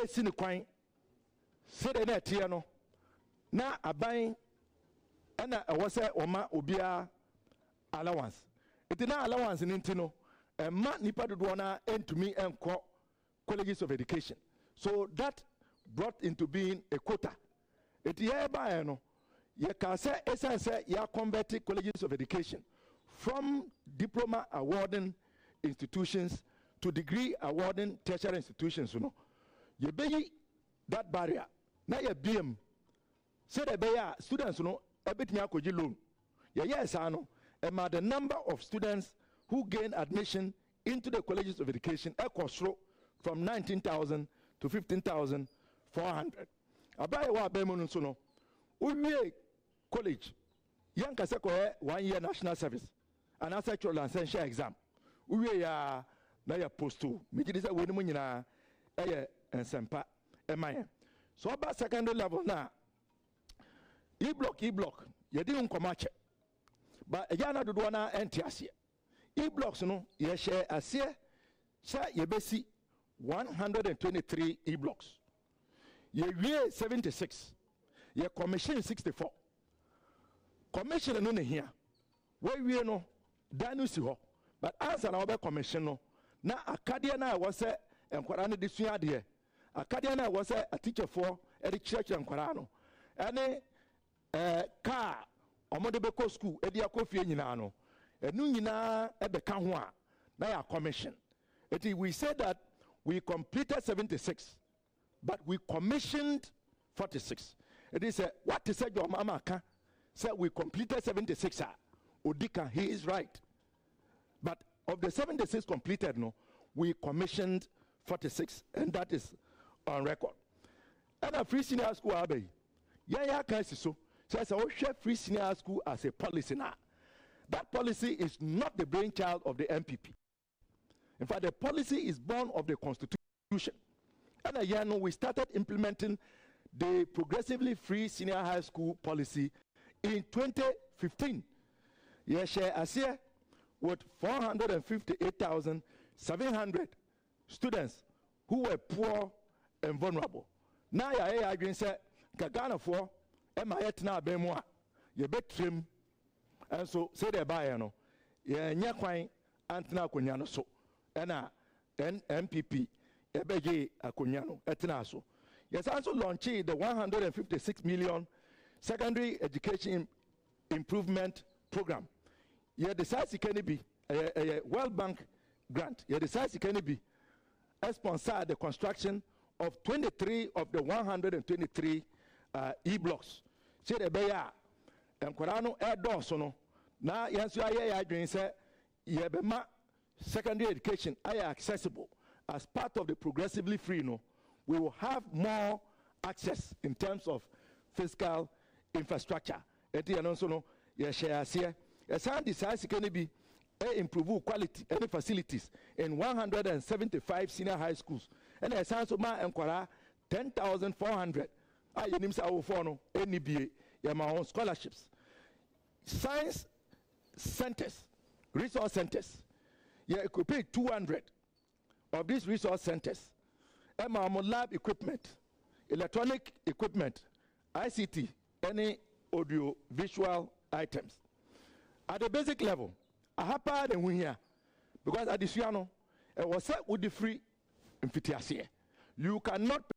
sini kwan sede na tie no na aban ana ɛwɔ oma obia allowance itina allowance ni ntino ma nipa dodo na entumi enko colleges of education, so that brought into being a quota. It ye ba no ye ka say essence ya convert colleges of education from diploma awarding institutions to degree awarding tertiary institutions, you know. Ye be that barrier na ye biem say the be students, you know, ebetimi akoji loan. Yes, I know. And the number of students who gain admission into the colleges of education from 19,000 to 15,400. Abaye wa bemun so no. Uwie college. Yan kase ko 1 year national service. And actual licensure exam. Uwie ya na ya posto. Mejidi se we ni mu nyina eye ensempa emaye. So about secondary level na E-block ye di nkomache. But again, I do want to enter E-blocks, no, ye share a year, share ye basi 123 E-blocks. Ye year 76, ye commission 64. Commission no here. Where we no, Danu si ho. But answer na obe commission no. Na Acadia na was a enquirani disuya de. Acadia na was a teacher for a church enquirano. Any car. Omode beko school edi akofie nyina no enu nyina ebeka ho a na ya commission. We said that we completed 76 but we commissioned 46. It is what is your mama ka say we completed 76 odika, he is right, but of the 76 completed no we commissioned 46 and that is on record. And a free senior school abai ya kan so says our free senior school as a policy now. That policy is not the brainchild of the MPP. In fact, the policy is born of the Constitution. And a year ago, we started implementing the progressively free senior high school policy in 2015. Yes, share as year with 458,700 students who were poor and vulnerable. Now, I agree say Ghana for Emma yetna be mo a ye betrim enso say the buy no ye nya kwan antena akonya no so na NPP ebeje akonya no etna so. Yes, also launched the 156 million secondary education improvement program. Ye decide can be a World Bank grant. Ye decide can be sponsor the construction of 23 of the 123 E-blocks. Say the beya enkorano edoso no na yenso aye ya adwen say ye be ma secondary education are accessible as part of the progressively free no, we will have more access in terms of fiscal infrastructure. Eti anonso no ye share here ye sound decide can be improve quality and facilities in 175 senior high schools and ye sound so ma enkwara 10,400 I yenim sa wo for no NBA my own scholarships. Science centers, resource centers. You could pay 200 of these resource centers. My lab equipment, electronic equipment, ICT, any audio visual items. At the basic level, I have part and we here because at this piano, it was set with the free in Fitiasia. You cannot